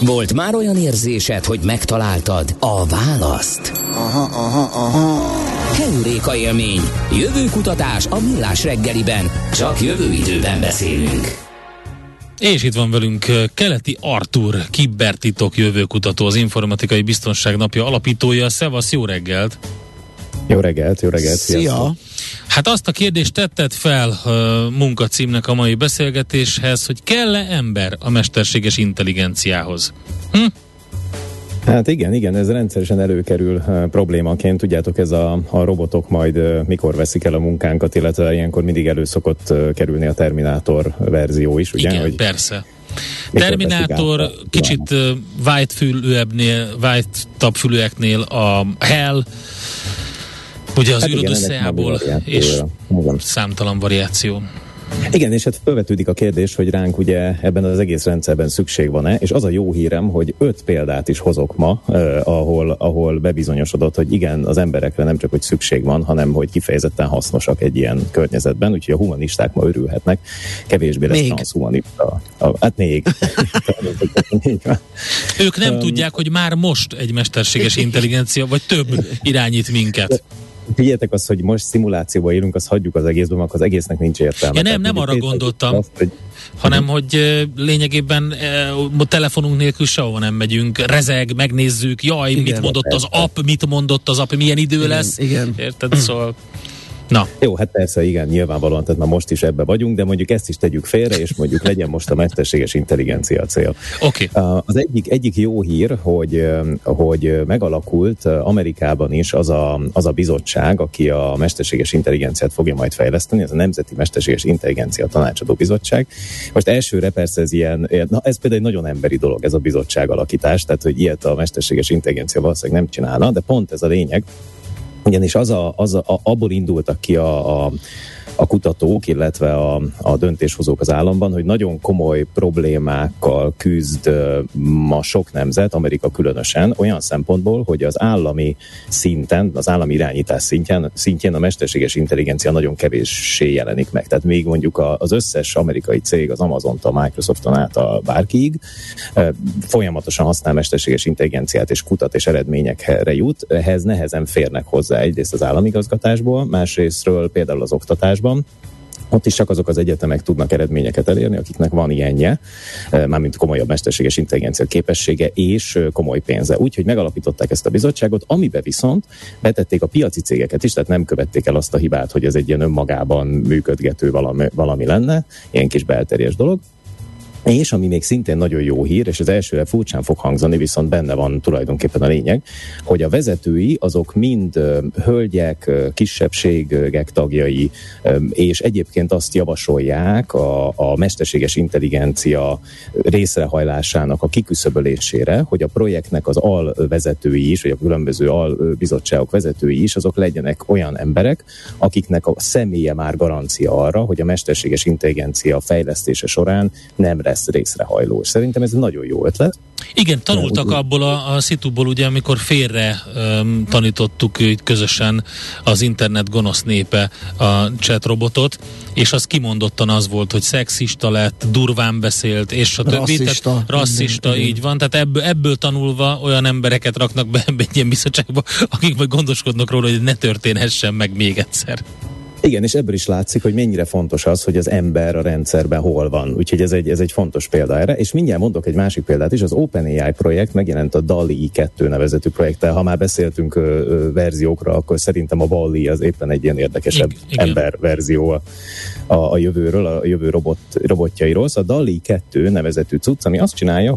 Volt már olyan érzésed, hogy megtaláltad a választ? Aha. Heuréka élmény. Jövőkutatás a Millás reggeliben. Csak jövő időben beszélünk. És itt van velünk Keleti Artúr, kibertitok jövőkutató, az Informatikai Biztonság Napja alapítója. Szevasz, jó reggelt! Jó reggelt! Szia! Hát azt a kérdést tetted fel munkacímnek a mai beszélgetéshez, hogy kell-e ember a mesterséges intelligenciához? Hát igen, ez rendszeresen előkerül problémaként. Tudjátok, ez a robotok majd mikor veszik el a munkánkat, illetve ilyenkor mindig elő szokott kerülni a Terminátor verzió is, ugye? Igen, hogy persze. Terminátor, kicsit white-tabb fülűeknél a Hell, ugye az űrodüsszeából, és számtalan variáció. Igen, és hát felvetődik a kérdés, hogy ránk ugye ebben az egész rendszerben szükség van-e, és az a jó hírem, hogy 5 példát is hozok ma, ahol bebizonyosodott, hogy igen, az emberekre nem csak hogy szükség van, hanem hogy kifejezetten hasznosak egy ilyen környezetben, úgyhogy a humanisták ma örülhetnek, kevésbé lesz transhumanista. Hát még. Ők nem tudják, hogy már most egy mesterséges intelligencia, vagy több irányít minket. Figyeljetek azt, hogy most szimulációban élünk, azt hagyjuk az egészben, akkor az egésznek nincs értelme. Ja, nem arra gondoltam, hanem hogy lényegében telefonunk nélkül sehova nem megyünk, rezeg, megnézzük, jaj, igen, mit mondott az app, milyen idő lesz. Igen. Érted? Szóval... Na. Jó, hát persze, igen, nyilvánvalóan, tehát már most is ebbe vagyunk, de mondjuk ezt is tegyük félre, és mondjuk legyen most a mesterséges intelligencia a cél. Okay. Az egyik jó hír, hogy megalakult Amerikában is az a bizottság, aki a mesterséges intelligenciát fogja majd fejleszteni, ez a Nemzeti Mesterséges Intelligencia Tanácsadó Bizottság. Most elsőre persze ez ez például egy nagyon emberi dolog, ez a bizottság alakítás, tehát hogy ilyet a mesterséges intelligencia valószínűleg nem csinálna, de pont ez a lényeg, ugyanis abból indultak ki a kutatók, illetve a döntéshozók az államban, hogy nagyon komoly problémákkal küzd ma sok nemzet, Amerika különösen, olyan szempontból, hogy az állami szinten, az állami irányítás szintjén a mesterséges intelligencia nagyon kevéssé jelenik meg. Tehát még mondjuk az összes amerikai cég, az Amazontól, a Microsofton át a bárkiig folyamatosan használ mesterséges intelligenciát, és kutat, és eredményekre jut. Ehhez nehezen férnek hozzá egyrészt az államigazgatásból, másrésztről például az oktatásban. Ott is csak azok az egyetemek tudnak eredményeket elérni, akiknek van ilyenje, mármint komolyabb mesterséges intelligencia képessége és komoly pénze. Úgyhogy megalapították ezt a bizottságot, amiben viszont betették a piaci cégeket is, tehát nem követték el azt a hibát, hogy ez egy ilyen önmagában működgető valami lenne, ilyen kis belterjes dolog. És ami még szintén nagyon jó hír, és az elsőre furcsán fog hangzani, viszont benne van tulajdonképpen a lényeg, hogy a vezetői azok mind hölgyek, kisebbségek tagjai, és egyébként azt javasolják a mesterséges intelligencia részrehajlásának a kiküszöbölésére, hogy a projektnek az alvezetői is, vagy a különböző albizottságok vezetői is, azok legyenek olyan emberek, akiknek a személye már garancia arra, hogy a mesterséges intelligencia fejlesztése során nem lesz részrehajló. Szerintem ez egy nagyon jó ötlet. Igen, tanultak abból a szituból, ugye, amikor félre tanítottuk közösen az internet gonosz népe a chat robotot, és az kimondottan az volt, hogy szexista lett, durván beszélt, és a többi. Rasszista, így van. Tehát ebből tanulva olyan embereket raknak be egy ilyen bizottságba, akik majd gondoskodnak róla, hogy ne történhessen meg még egyszer. Igen, és ebből is látszik, hogy mennyire fontos az, hogy az ember a rendszerben hol van. Úgyhogy ez egy fontos példa erre. És mindjárt mondok egy másik példát is. Az OpenAI projekt megjelent a DALL-E 2 nevezetű projekttel. Ha már beszéltünk verziókra, akkor szerintem a DALL-E az éppen egy ilyen érdekesebb ember verzió a jövőről, a jövő robotjairól. Szóval a DALL-E 2 nevezetű cucc, ami azt csinálja,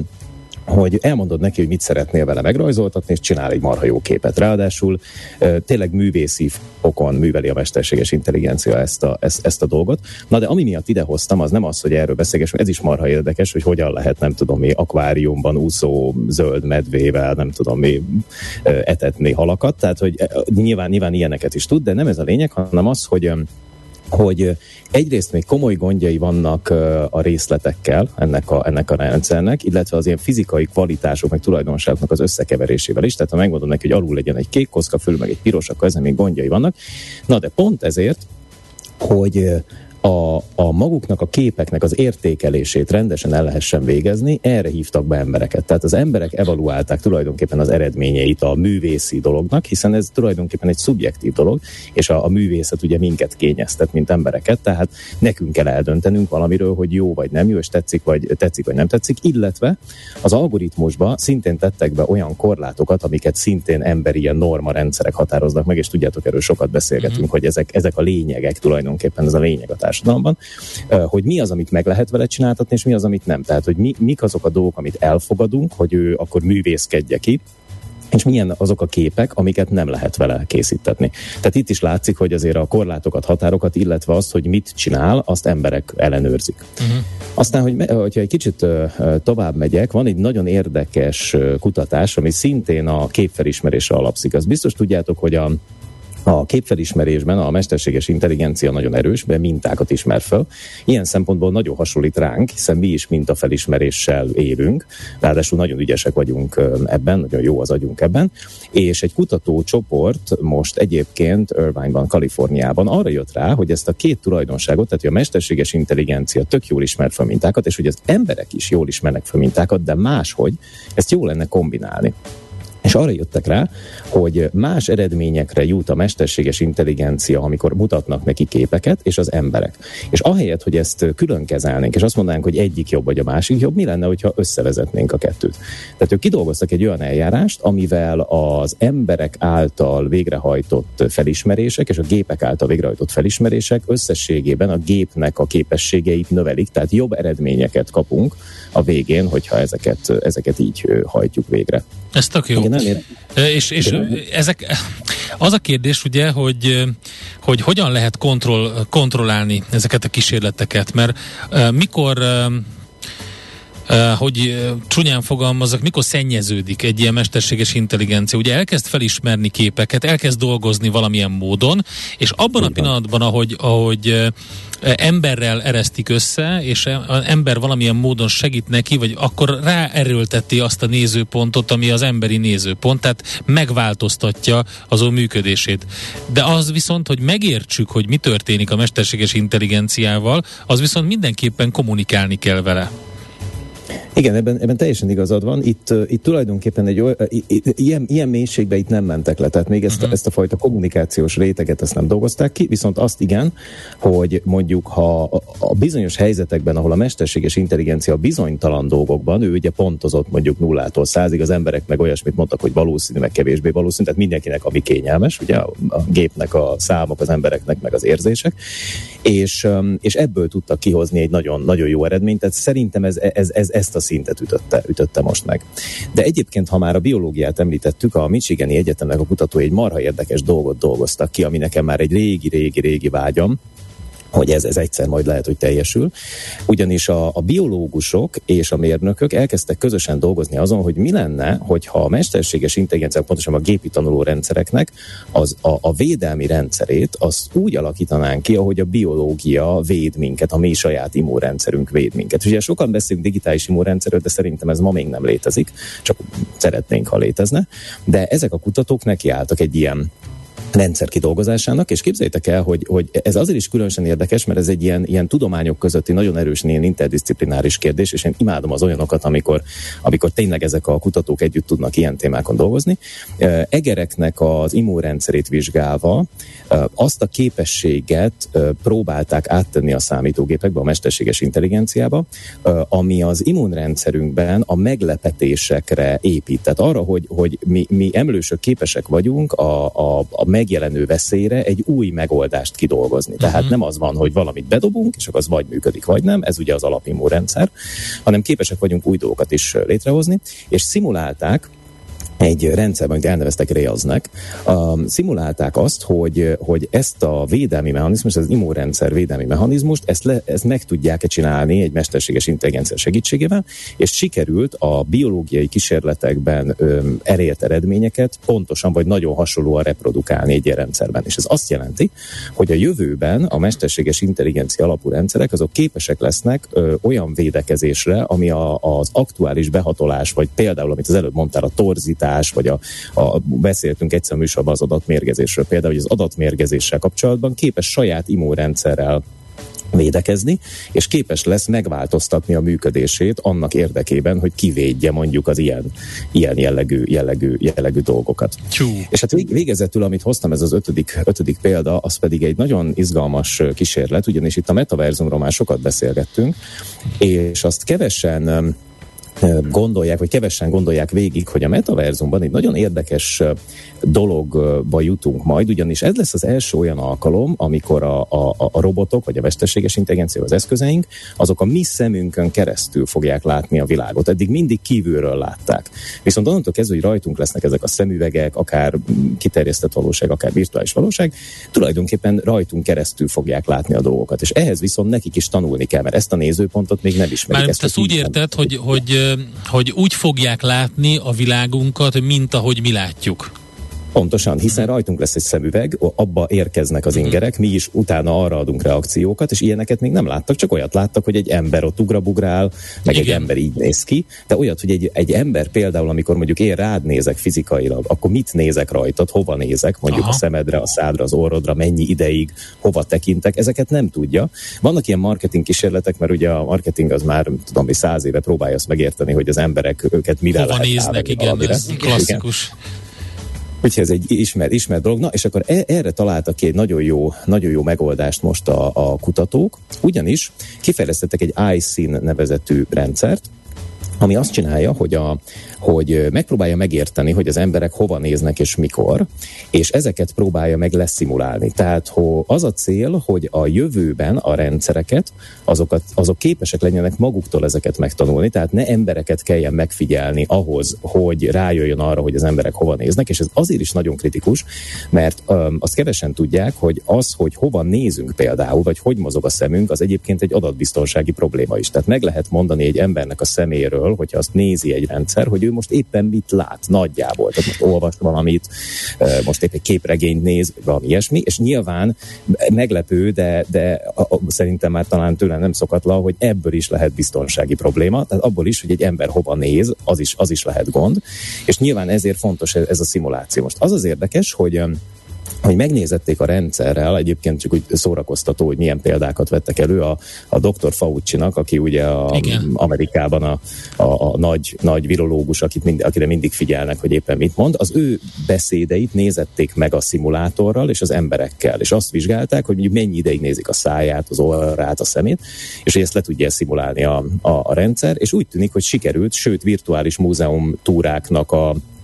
hogy elmondod neki, hogy mit szeretnél vele megrajzoltatni, és csinál egy marha jó képet. Tényleg művészi fokon műveli a mesterséges intelligencia ezt a dolgot. Na de ami miatt idehoztam, az nem az, hogy erről beszélgessünk, ez is marha érdekes, hogy hogyan lehet, nem tudom mi, akváriumban úszó zöld medvével, nem tudom mi, etetni halakat. Tehát, hogy nyilván ilyeneket is tud, de nem ez a lényeg, hanem az, hogy egyrészt még komoly gondjai vannak a részletekkel ennek a rendszernek, illetve az ilyen fizikai kvalitások, meg tulajdonságoknak az összekeverésével is. Tehát ha megmondom neki, hogy alul legyen egy kék kocka, fölül meg egy piros, akkor ezen még gondjai vannak. Na de pont ezért, hogy a maguknak a képeknek az értékelését rendesen el lehessen végezni, erre hívtak be embereket. Tehát az emberek evaluálták tulajdonképpen az eredményeit a művészi dolognak, hiszen ez tulajdonképpen egy szubjektív dolog, és a művészet ugye minket kényeztet, mint embereket, tehát nekünk kell eldöntenünk valamiről, hogy jó vagy nem jó, és tetszik vagy nem tetszik, illetve az algoritmusba szintén tettek be olyan korlátokat, amiket szintén emberi ilyen norma rendszerek határoznak meg, és tudjátok, erről sokat beszélgetünk, hogy ezek a lényegek, tulajdonképpen ez a lényeg a társadalomban, hogy mi az, amit meg lehet vele csináltatni, és mi az, amit nem. Tehát, hogy mik azok a dolgok, amit elfogadunk, hogy ő akkor művészkedje ki, és milyen azok a képek, amiket nem lehet vele készítetni. Tehát itt is látszik, hogy azért a korlátokat, határokat, illetve azt, hogy mit csinál, azt emberek ellenőrzik. Aztán, hogyha egy kicsit tovább megyek, van egy nagyon érdekes kutatás, ami szintén a képfelismerésre alapszik. Azt biztos tudjátok, hogy a képfelismerésben a mesterséges intelligencia nagyon erős, mert mintákat ismer fel. Ilyen szempontból nagyon hasonlít ránk, hiszen mi is mintafelismeréssel élünk, ráadásul nagyon ügyesek vagyunk ebben, nagyon jó az agyunk ebben, és egy kutatócsoport most egyébként Irvine-ban, Kaliforniában arra jött rá, hogy ezt a két tulajdonságot, tehát hogy a mesterséges intelligencia tök jól ismer fel mintákat, és hogy az emberek is jól ismernek fel mintákat, de máshogy ezt jó lenne kombinálni. És arra jöttek rá, hogy más eredményekre jut a mesterséges intelligencia, amikor mutatnak neki képeket, és az emberek. És ahelyett, hogy ezt külön kezelnénk, és azt mondanánk, hogy egyik jobb vagy a másik jobb, mi lenne, hogyha összevezetnénk a kettőt? Tehát ők kidolgoztak egy olyan eljárást, amivel az emberek által végrehajtott felismerések, és a gépek által végrehajtott felismerések összességében a gépnek a képességeit növelik, tehát jobb eredményeket kapunk a végén, hogyha ezeket így hajtjuk végre. Ez tök jó. És ezek, az a kérdés ugye, hogy hogyan lehet kontrollálni ezeket a kísérleteket, mert mikor hogy csúnyán fogalmazzak, mikor szennyeződik egy ilyen mesterséges intelligencia. Ugye elkezd felismerni képeket, elkezd dolgozni valamilyen módon, és abban a pillanatban, ahogy emberrel eresztik össze, és az ember valamilyen módon segít neki, vagy akkor ráerőlteti azt a nézőpontot, ami az emberi nézőpont, tehát megváltoztatja az ő működését. De az viszont, hogy megértsük, hogy mi történik a mesterséges intelligenciával, az viszont mindenképpen kommunikálni kell vele. Igen, ebben teljesen igazad van. Itt tulajdonképpen ilyen mélységbe itt nem mentek le, tehát még ezt a fajta kommunikációs réteget ezt nem dolgozták ki, viszont azt igen, hogy mondjuk ha a bizonyos helyzetekben, ahol a mesterséges intelligencia bizonytalan dolgokban, ő ugye pontozott mondjuk 0-tól 100-ig, az emberek meg olyasmit mondtak, hogy valószínű, meg kevésbé valószínű, tehát mindenkinek ami kényelmes, ugye a gépnek a számok, az embereknek meg az érzések, és ebből tudtak kihozni egy nagyon, nagyon jó eredményt, tehát szerintem ez ezt a szintet ütötte most meg. De egyébként, ha már a biológiát említettük, a Michigani Egyetemnek a kutatói egy marha érdekes dolgot dolgoztak ki, ami nekem már egy régi vágyam, hogy ez egyszer majd lehet, hogy teljesül. Ugyanis a biológusok és a mérnökök elkezdtek közösen dolgozni azon, hogy mi lenne, hogyha a mesterséges intelligencia, pontosan a gépi tanuló rendszereknek a védelmi rendszerét azt úgy alakítanánk ki, ahogy a biológia véd minket, a mi saját immunrendszerünk véd minket. Ugye sokan beszélünk digitális immunrendszerről, de szerintem ez ma még nem létezik, csak szeretnénk, ha létezne. De ezek a kutatók nekiálltak egy ilyen rendszer kidolgozásának, és képzeljétek el, hogy ez azért is különösen érdekes, mert ez egy ilyen tudományok közötti nagyon erősen ilyen interdisziplináris kérdés, és én imádom az olyanokat, amikor tényleg ezek a kutatók együtt tudnak ilyen témákon dolgozni. Egereknek az immunrendszerét vizsgálva azt a képességet próbálták áttenni a számítógépekbe, a mesterséges intelligenciába, ami az immunrendszerünkben a meglepetésekre épít. Tehát arra, hogy mi emlősök képesek vagyunk a megjelenő veszélyre egy új megoldást kidolgozni. Tehát nem az van, hogy valamit bedobunk, és akkor az vagy működik, vagy nem, ez ugye az alapimmunrendszer, hanem képesek vagyunk új dolgokat is létrehozni, és szimulálták egy rendszerben, amit elneveztek Reaznek, szimulálták azt, hogy ezt a védelmi mechanizmust, az immunrendszer védelmi mechanizmust, ezt meg tudják csinálni egy mesterséges intelligencia segítségével, és sikerült a biológiai kísérletekben elért eredményeket pontosan vagy nagyon hasonlóan reprodukálni egy ilyen rendszerben. És ez azt jelenti, hogy a jövőben a mesterséges intelligencia alapú rendszerek azok képesek lesznek olyan védekezésre, ami az aktuális behatolás, vagy például, amit az előbb mondtál, a torzítás, vagy beszéltünk egyszer műsorban az adatmérgezésről, például, hogy az adatmérgezéssel kapcsolatban képes saját immunrendszerrel védekezni, és képes lesz megváltoztatni a működését annak érdekében, hogy kivédje mondjuk az ilyen jellegű dolgokat. És hát végezetül, amit hoztam, ez az ötödik példa, az pedig egy nagyon izgalmas kísérlet, ugyanis itt a metaverzumról már sokat beszélgettünk, és azt kevesen gondolják végig, hogy a metaverzumban egy nagyon érdekes dologba jutunk majd, ugyanis ez lesz az első olyan alkalom, amikor a robotok, vagy a mesterséges intelligencia, az eszközeink, azok a mi szemünkön keresztül fogják látni a világot. Eddig mindig kívülről látták. Viszont onnantól kezdve, hogy rajtunk lesznek ezek a szemüvegek, akár kiterjesztett valóság, akár virtuális valóság, tulajdonképpen rajtunk keresztül fogják látni a dolgokat. És ehhez viszont nekik is tanulni kell, mert ezt a nézőpontot még nem ismerik. Már ezt úgy érted, hogy úgy fogják látni a világunkat, mint ahogy mi látjuk. Pontosan, hiszen rajtunk lesz egy szemüveg, abba érkeznek az ingerek, mi is utána arra adunk reakciókat, és ilyeneket még nem láttak, csak olyat láttak, hogy egy ember ott ugrabugrál, meg igen, egy ember így néz ki, de olyat, hogy egy ember például, amikor mondjuk én rád nézek fizikailag, akkor mit nézek rajtad, hova nézek, mondjuk a szemedre, a szádra, az orrodra, mennyi ideig, hova tekintek, ezeket nem tudja. Vannak ilyen marketing kísérletek, mert ugye a marketing az már, tudom, hogy 100 éve próbálja azt megérteni, hogy az emberek őket mire hova néznek, igen, ez klasszikus. Úgyhogy ez egy ismert dolog. Na, és akkor erre találtak ki egy nagyon jó megoldást most a kutatók, ugyanis kifejlesztettek egy iSyn nevezetű rendszert, ami azt csinálja, hogy megpróbálja megérteni, hogy az emberek hova néznek és mikor, és ezeket próbálja meg leszimulálni. Tehát az a cél, hogy a jövőben a rendszereket, azok képesek legyenek maguktól ezeket megtanulni, tehát ne embereket kelljen megfigyelni ahhoz, hogy rájöjjön arra, hogy az emberek hova néznek, és ez azért is nagyon kritikus, mert azt kevesen tudják, hogy az, hogy hova nézünk például, vagy hogy mozog a szemünk, az egyébként egy adatbiztonsági probléma is. Tehát meg lehet mondani egy embernek a szeméről, hogyha azt nézi egy rendszer, hogy ő most éppen mit lát nagyjából. Tehát most olvas valamit, most épp egy képregényt néz, valami ilyesmi, és nyilván meglepő, de szerintem már talán tőle nem szokatlan, hogy ebből is lehet biztonsági probléma, tehát abból is, hogy egy ember hova néz, az is lehet gond, és nyilván ezért fontos ez a szimuláció. Most az érdekes, hogy megnézették a rendszerrel, egyébként csak úgy szórakoztató, hogy milyen példákat vettek elő a Dr. Fauci-nak, aki ugye Amerikában a nagy virológus, akire mindig figyelnek, hogy éppen mit mond, az ő beszédeit nézették meg a szimulátorral és az emberekkel, és azt vizsgálták, hogy mennyi ideig nézik a száját, az orrát, a szemét, és hogy ezt le tudja szimulálni a rendszer, és úgy tűnik, hogy sikerült, sőt virtuális múzeum túráknak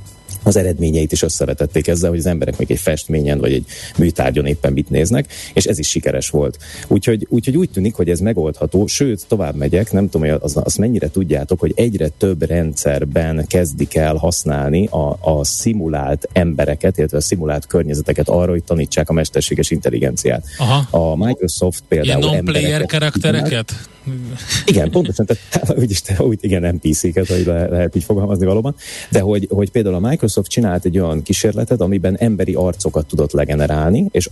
az eredményeit is összevetették ezzel, hogy az emberek még egy festményen vagy egy műtárgyon éppen mit néznek, és ez is sikeres volt. Úgyhogy úgy tűnik, hogy ez megoldható, sőt, tovább megyek, nem tudom, hogy azt mennyire tudjátok, hogy egyre több rendszerben kezdik el használni a szimulált embereket, illetve a szimulált környezeteket arra, hogy tanítsák a mesterséges intelligenciát. Aha. A Microsoft például ilyen non-player karaktereket? Igen, pontosan, tehát igen, NPC-ket, hogy lehet így fogalmazni valóban, de hogy például a Microsoft csinált egy olyan kísérletet, amiben emberi arcokat tudott legenerálni, és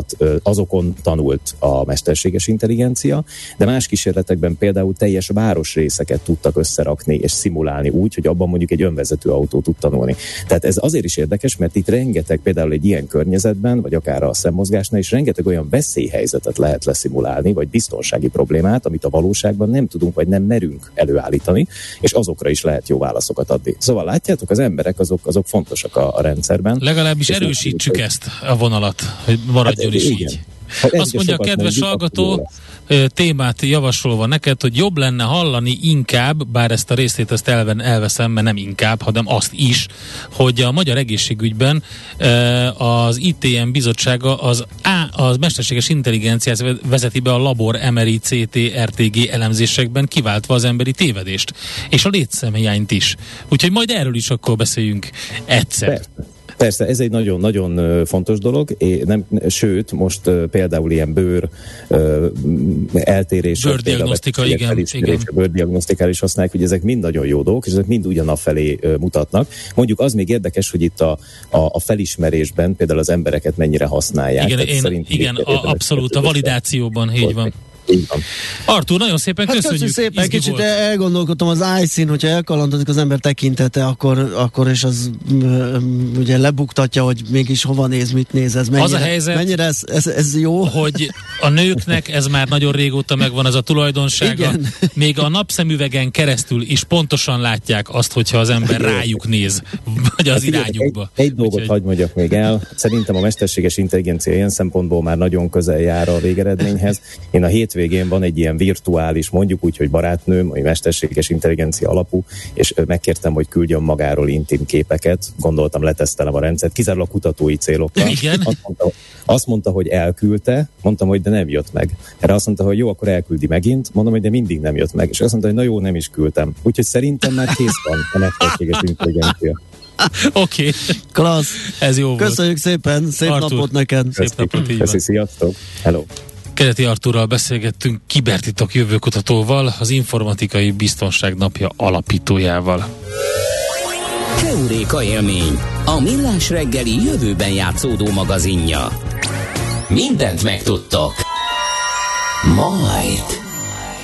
azokon tanult a mesterséges intelligencia, de más kísérletekben például teljes városrészeket tudtak összerakni és szimulálni úgy, hogy abban mondjuk egy önvezető autó tud tanulni. Tehát ez azért is érdekes, mert itt rengeteg például egy ilyen környezetben, vagy akár a szemmozgásnál is rengeteg olyan veszélyhelyzetet lehet leszimulálni, vagy biztonsági problémát, amit a valóságban nem tudunk, vagy nem merünk előállítani, és azokra is lehet jó válaszokat adni. Szóval látjátok, az emberek azok fontosak a rendszerben. Legalábbis erősítsük ezt a vonalat, hogy maradjon is így. Azt mondja a kedves hallgató, témát javasolva neked, hogy jobb lenne hallani inkább, bár ezt a részét ezt elveszem, mert nem inkább, hanem azt is, hogy a magyar egészségügyben az ITM bizottsága az mesterséges intelligenciát vezeti be a labor MRI, CT, RTG elemzésekben, kiváltva az emberi tévedést. És a létszemhiányt is. Úgyhogy majd erről is akkor beszéljünk egyszer. Persze, ez egy nagyon-nagyon fontos dolog, sőt, most például ilyen bőr eltérések, bőrdiagnosztika, igen. Bőrdiagnosztikál is használják, hogy ezek mind nagyon jó dolgok, és ezek mind ugyanafelé mutatnak. Mondjuk az még érdekes, hogy itt a felismerésben például az embereket mennyire használják. Igen, abszolút, a validációban így van. Így van. Artúr, nagyon szépen köszönjük. Szépen, kicsit elgondolkodtam az iSyn, hogyha elkalandozik az ember tekintete, akkor és az ugye lebuktatja, hogy mégis hova néz, mit néz, ez mennyire, az a helyzet, mennyire ez jó? Hogy a nőknek ez már nagyon régóta megvan, ez a tulajdonsága. Igen. Még a napszemüvegen keresztül is pontosan látják azt, hogyha az ember rájuk néz, vagy az irányukba. Egy dolgot hadd mondjak még el. Szerintem a mesterséges intelligencia ilyen szempontból már nagyon közel jár a végeredményhez. Én a hétvégén van egy ilyen virtuális, mondjuk úgy, hogy barátnőm, ami mesterséges intelligencia alapú, és megkértem, hogy küldjön magáról intim képeket. Gondoltam, letesztelem a rendszert, kizárólag kutatói célokkal. Igen. Azt mondta, hogy elküldte, mondtam, hogy de nem jött meg. Erre azt mondta, hogy jó, akkor elküldi megint, mondom, hogy de mindig nem jött meg. És azt mondta, hogy na jó, nem is küldtem. Úgyhogy szerintem már kész van a mesterséges intelligencia. Oké. Klassz. Ez jó volt. Köszönjük szépen, szép Artúr, napot neked. Szép napot, így van. Sziasztok. Hello. Kereti Artúrral beszélgettünk, kibertitok jövőkutatóval, az Informatikai Biztonság Napja alapítójával. Heuréka élmény, a Millás reggeli jövőben játszódó magazinja. Mindent megtudtok. Majd.